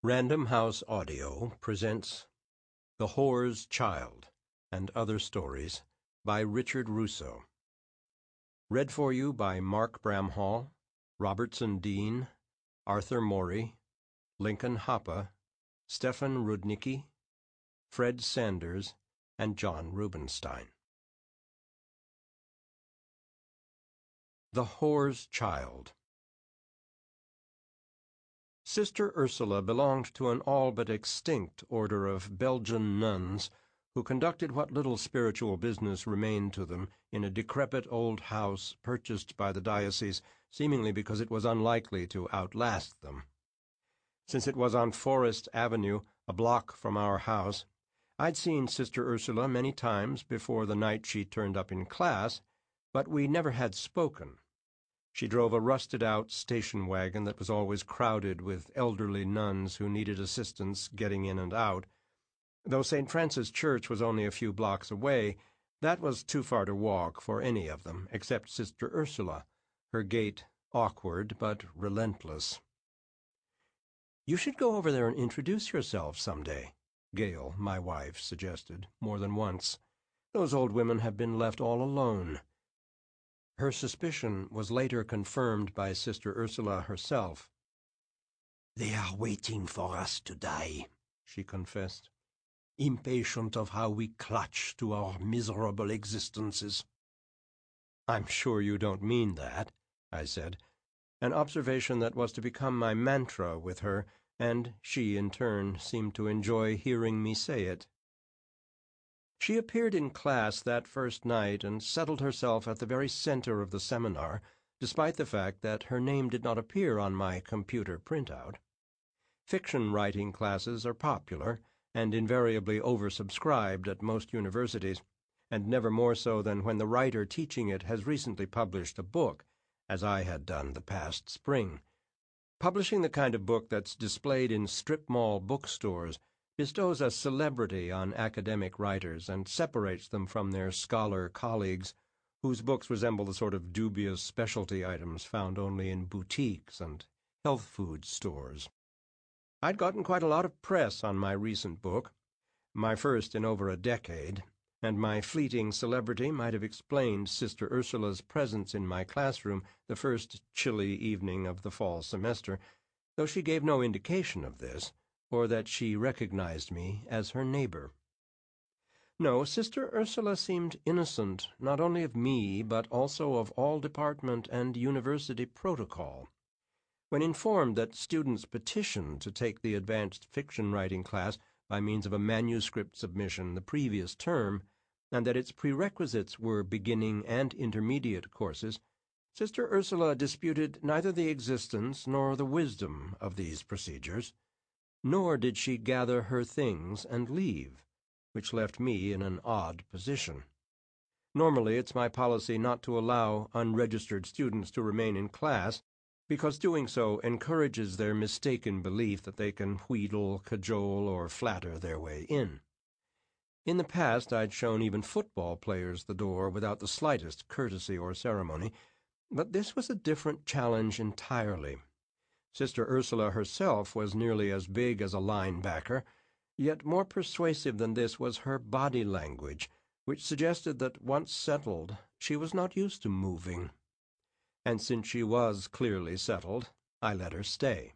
Random House Audio presents The Whore's Child and Other Stories by Richard Russo. Read for you by Mark Bramhall, Robertson Dean, Arthur Morey, Lincoln Hoppe, Stefan Rudnicki, Fred Sanders, and John Rubenstein. The Whore's Child. Sister Ursula belonged to an all but extinct order of Belgian nuns who conducted what little spiritual business remained to them in a decrepit old house purchased by the diocese, seemingly because it was unlikely to outlast them. Since it was on Forest Avenue, a block from our house, I'd seen Sister Ursula many times before the night she turned up in class, but we never had spoken. She drove a rusted-out station wagon that was always crowded with elderly nuns who needed assistance getting in and out. Though St. Francis Church was only a few blocks away, that was too far to walk for any of them, except Sister Ursula, her gait awkward but relentless. "You should go over there and introduce yourself some day," Gail, my wife, suggested more than once. "Those old women have been left all alone." Her suspicion was later confirmed by Sister Ursula herself. "They are waiting for us to die," she confessed, "impatient of how we clutch to our miserable existences." "I'm sure you don't mean that," I said, an observation that was to become my mantra with her, and she, in turn, seemed to enjoy hearing me say it. She appeared in class that first night and settled herself at the very center of the seminar, despite the fact that her name did not appear on my computer printout. Fiction writing classes are popular and invariably oversubscribed at most universities, and never more so than when the writer teaching it has recently published a book, as I had done the past spring. Publishing the kind of book that's displayed in strip mall bookstores bestows a celebrity on academic writers and separates them from their scholar colleagues, whose books resemble the sort of dubious specialty items found only in boutiques and health food stores. I'd gotten quite a lot of press on my recent book, my first in over a decade, and my fleeting celebrity might have explained Sister Ursula's presence in my classroom the first chilly evening of the fall semester, though she gave no indication of this, or that she recognized me as her neighbor. No, Sister Ursula seemed innocent not only of me, but also of all department and university protocol. When informed that students petitioned to take the advanced fiction writing class by means of a manuscript submission the previous term, and that its prerequisites were beginning and intermediate courses, Sister Ursula disputed neither the existence nor the wisdom of these procedures. Nor did she gather her things and leave, which left me in an odd position. Normally it's my policy not to allow unregistered students to remain in class, because doing so encourages their mistaken belief that they can wheedle, cajole, or flatter their way in. In the past I'd shown even football players the door without the slightest courtesy or ceremony, but this was a different challenge entirely. Sister Ursula herself was nearly as big as a linebacker, yet more persuasive than this was her body language, which suggested that once settled, she was not used to moving. And since she was clearly settled, I let her stay.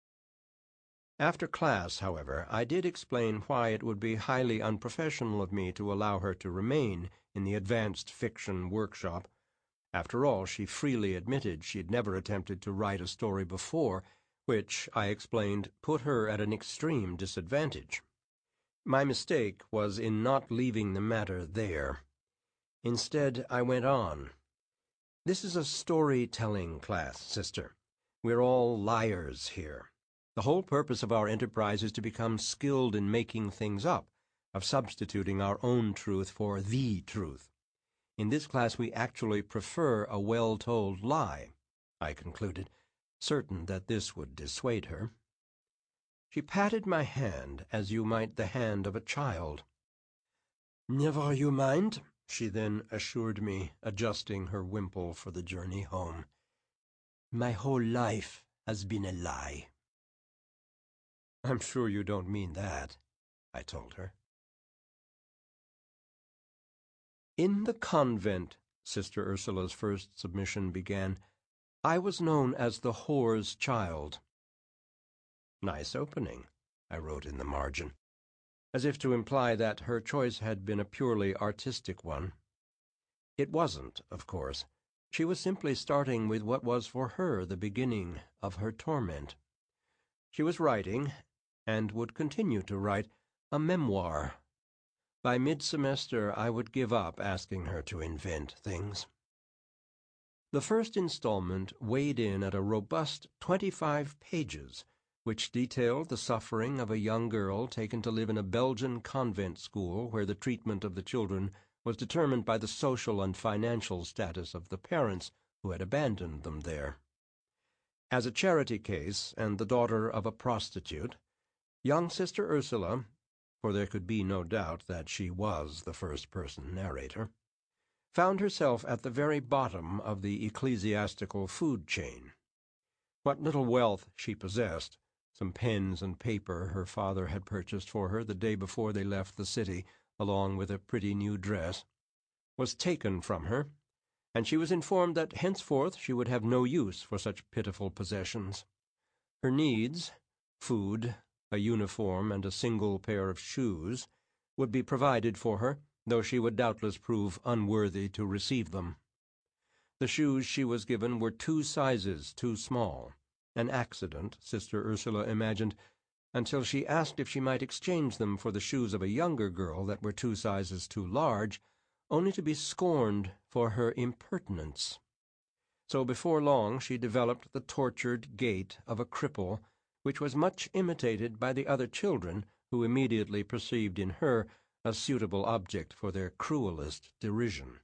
After class, however, I did explain why it would be highly unprofessional of me to allow her to remain in the advanced fiction workshop. After all, she freely admitted she'd never attempted to write a story before, which, I explained, put her at an extreme disadvantage. My mistake was in not leaving the matter there. Instead, I went on. "This is a storytelling class, sister. We're all liars here. The whole purpose of our enterprise is to become skilled in making things up, of substituting our own truth for the truth. In this class we actually prefer a well-told lie," I concluded, certain that this would dissuade her. She patted my hand as you might the hand of a child. "Never you mind," she then assured me, adjusting her wimple for the journey home. "My whole life has been a lie." "I'm sure you don't mean that," I told her. "In the convent," Sister Ursula's first submission began, "I was known as the whore's child." "Nice opening," I wrote in the margin, as if to imply that her choice had been a purely artistic one. It wasn't, of course. She was simply starting with what was for her the beginning of her torment. She was writing, and would continue to write, a memoir. By mid-semester I would give up asking her to invent things. The first installment weighed in at a robust 25 pages, which detailed the suffering of a young girl taken to live in a Belgian convent school where the treatment of the children was determined by the social and financial status of the parents who had abandoned them there. As a charity case and the daughter of a prostitute, young Sister Ursula, for there could be no doubt that she was the first-person narrator, found herself at the very bottom of the ecclesiastical food chain. What little wealth she possessed, some pens and paper her father had purchased for her the day before they left the city, along with a pretty new dress, was taken from her, and she was informed that henceforth she would have no use for such pitiful possessions. Her needs, food, a uniform, and a single pair of shoes, would be provided for her, though she would doubtless prove unworthy to receive them. The shoes she was given were 2 sizes too small, an accident, Sister Ursula imagined, until she asked if she might exchange them for the shoes of a younger girl that were 2 sizes too large, only to be scorned for her impertinence. So before long she developed the tortured gait of a cripple, which was much imitated by the other children, who immediately perceived in her a suitable object for their cruelest derision.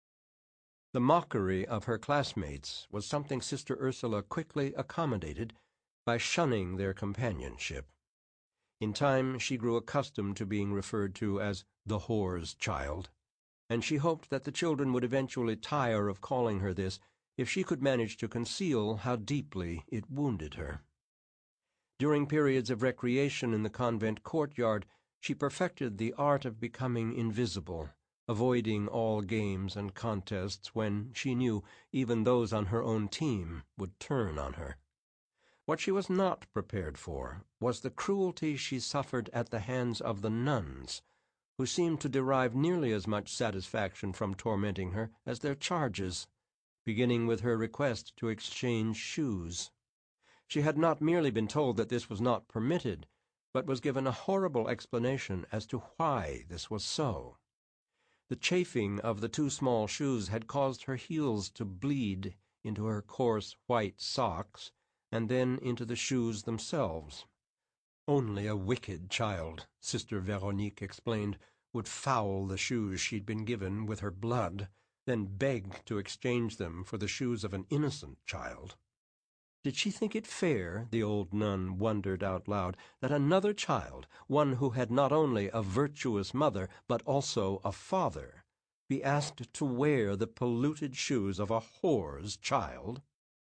The mockery of her classmates was something Sister Ursula quickly accommodated by shunning their companionship. In time she grew accustomed to being referred to as the whore's child, and she hoped that the children would eventually tire of calling her this if she could manage to conceal how deeply it wounded her. During periods of recreation in the convent courtyard, she perfected the art of becoming invisible, avoiding all games and contests when she knew even those on her own team would turn on her. What she was not prepared for was the cruelty she suffered at the hands of the nuns, who seemed to derive nearly as much satisfaction from tormenting her as their charges, beginning with her request to exchange shoes. She had not merely been told that this was not permitted, but was given a horrible explanation as to why this was so. The chafing of the 2 small shoes had caused her heels to bleed into her coarse white socks, and then into the shoes themselves. Only a wicked child, Sister Veronique explained, would foul the shoes she'd been given with her blood, then beg to exchange them for the shoes of an innocent child. Did she think it fair, the old nun wondered out loud, that another child, one who had not only a virtuous mother but also a father, be asked to wear the polluted shoes of a whore's child?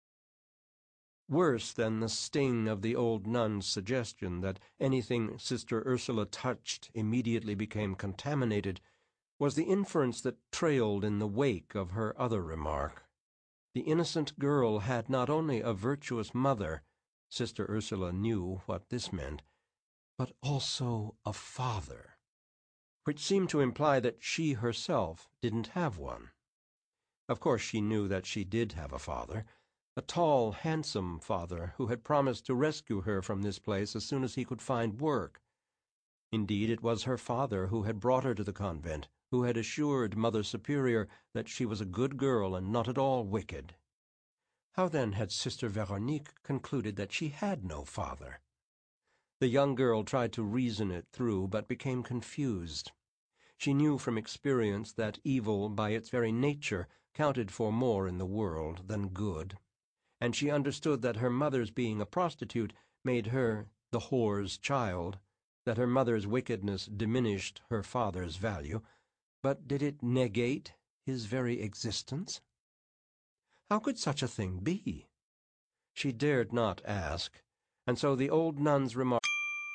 Worse than the sting of the old nun's suggestion that anything Sister Ursula touched immediately became contaminated was the inference that trailed in the wake of her other remark. The innocent girl had not only a virtuous mother, Sister Ursula knew what this meant, but also a father, which seemed to imply that she herself didn't have one. Of course she knew that she did have a father, a tall, handsome father who had promised to rescue her from this place as soon as he could find work. Indeed, it was her father who had brought her to the convent, who had assured Mother Superior that she was a good girl and not at all wicked. How then had Sister Veronique concluded that she had no father? The young girl tried to reason it through, but became confused. She knew from experience that evil, by its very nature, counted for more in the world than good, and she understood that her mother's being a prostitute made her the whore's child, that her mother's wickedness diminished her father's value, but did it negate his very existence? How could such a thing be? She dared not ask, and so the old nun's remark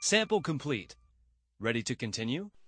Sample complete. Ready to continue?